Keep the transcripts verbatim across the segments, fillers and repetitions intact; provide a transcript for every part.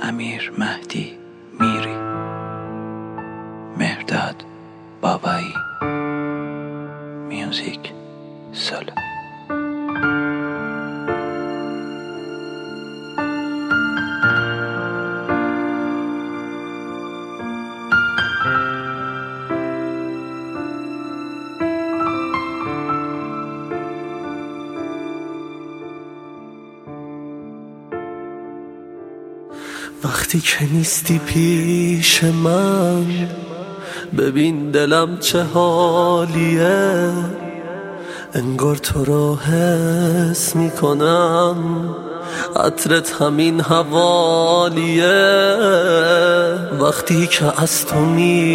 امیر مهدی میری، مهرداد بابایی. میوزیک سولو. وقتی که نیستی پیش من، ببین دلم چه حالیه. انگار تو رو حس میکنم، عطرت همین حوالیه. وقتی که از تو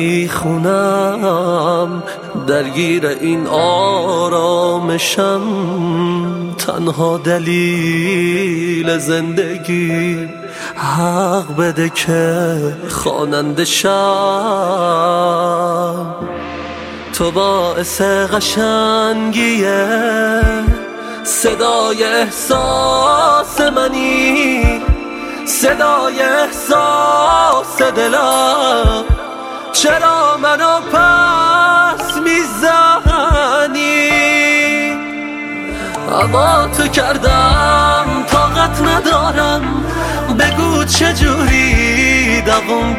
میخونم، درگیر این آرامشم. تنها دلیل زندگی حق بده که خواننده شم. تو باعث قشنگیه، صدای احساس منی، صدای احساس دلم. چرا منو پس میزنی؟ اما تو کردم طاقت ندارم، بگو چجوری دوام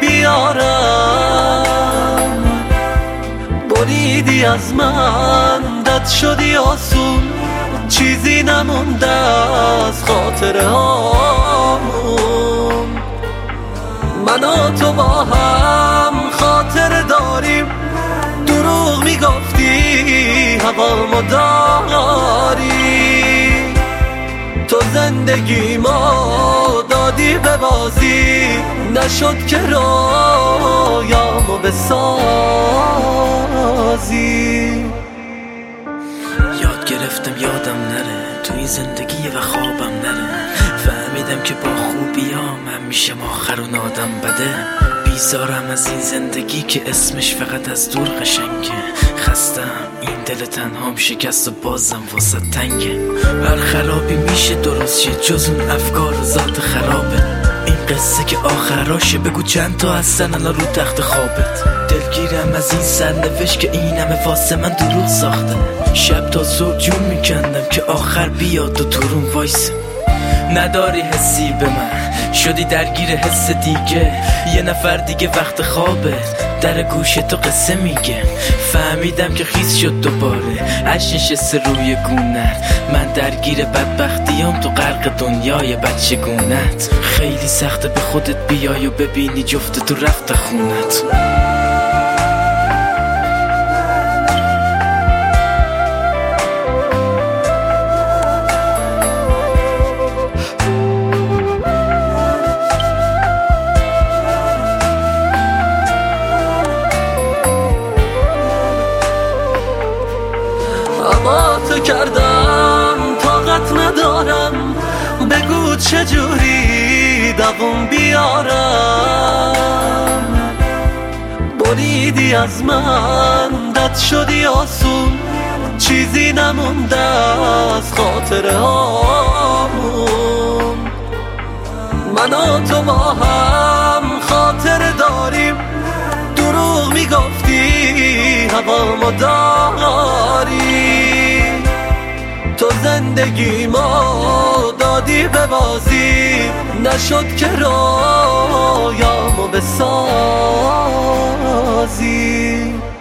بیارم. بریدی از من، دد شدی آسون، چیزی نمونده از خاطره هامون. من و تو با هم خاطره داریم، دروغ میگفتی هوامو داری. تو زندگی ما دادی به بازی، نشد که رویامو بسازی. یاد گرفتم یادم نره، تو این زندگی و خوابم نره. فهمیدم که با خوبیام همیشه آخرون آدم بده. بیزارم از این زندگی که اسمش فقط از دور قشنگه. خستم این دل تنهام شکست و بازم واسه تنگه. هر خرابی میشه درست شه، جز اون افکار و ذات خرابه. این قصه که آخراشه، بگو چند تا هستن الان رو تخت خوابت. دلگیرم از این سرنوشت که این همه واسه من دروغ ساخته. شب تا صبح جون میکندم که آخر بیاد و تو روم وایسه. نداری حسی به من، شدی درگیر حس دیگه. یه نفر دیگه وقت خوابه، در گوش تو قصه میگه. فهمیدم که خیس شد دوباره، عشق نشسته روی گونت. من درگیر بدبختیام، تو غرق دنیای بچه گونت. خیلی سخته به خودت بیای و ببینی جفت تو رفت خونت. اما تو کردم طاقت ندارم، بگو چجوری دوام بیارم. بریدی از من، دد شدی آسون، چیزی نمونده از خاطره هامون. من و تو با هم خاطره داریم، دروغ میگفتی هوامو داری. تو زندگی ما دادی به بازی، نشد که رویامو بسازی.